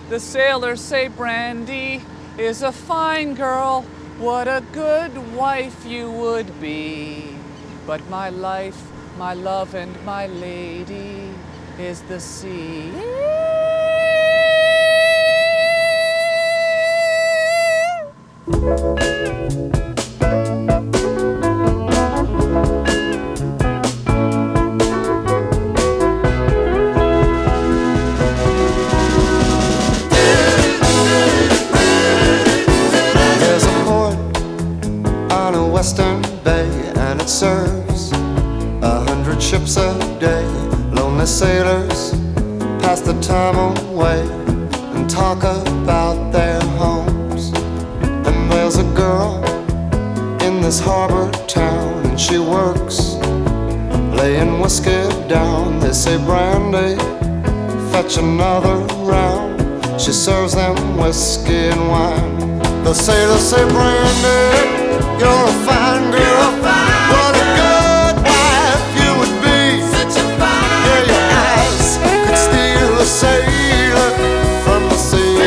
The sailors say Brandy is a fine girl. What a good wife you would be. But my life, my love, and my lady is the sea. Western Bay, and it serves 100 ships a day. Lonely sailors pass the time away and talk about their homes. And there's a girl in this harbor town, and she works laying whiskey down. They say, Brandy, fetch another round. She serves them whiskey and wine. The sailors say, Brandy, you're a fine girl. What a good wife you would be. Such a fine yeah, your eyes could steal a sailor from the sea.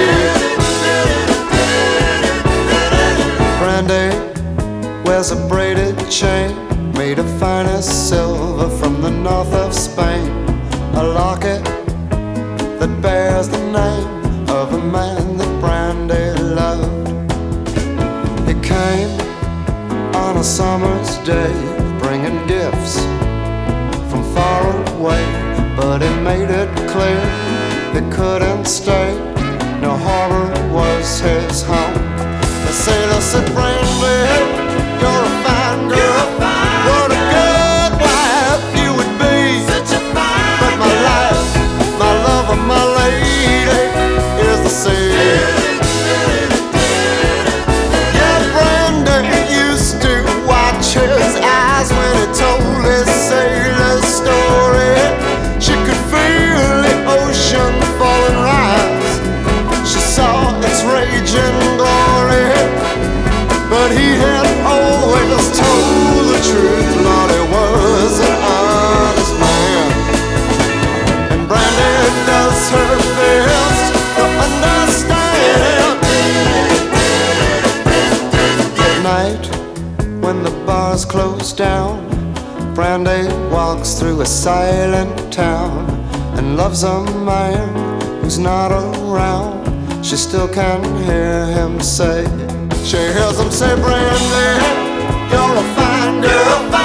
Brandy wears a braided chain made of finest silver from the north of Spain. A locket that bears the name of a man that Brandy loved. He came on a summer's day, bringing gifts from far away, but he made it clear he couldn't stay. No harbor was his home. The sailor said, Brandy, you're a fine girl. What a good wife you would be. Such a fine but my life, my love, and my lady is the sea. His eyes when he told his sailor story. She could feel the ocean fall and rise. She saw its raging glory. But he had always told the truth. Lord, he was an honest man. And Brandy does her best to understand. At night, when the bars close down, Brandy walks through a silent town and loves a man who's not around. She still can hear him say, she hears him say, Brandy, you're a fine girl.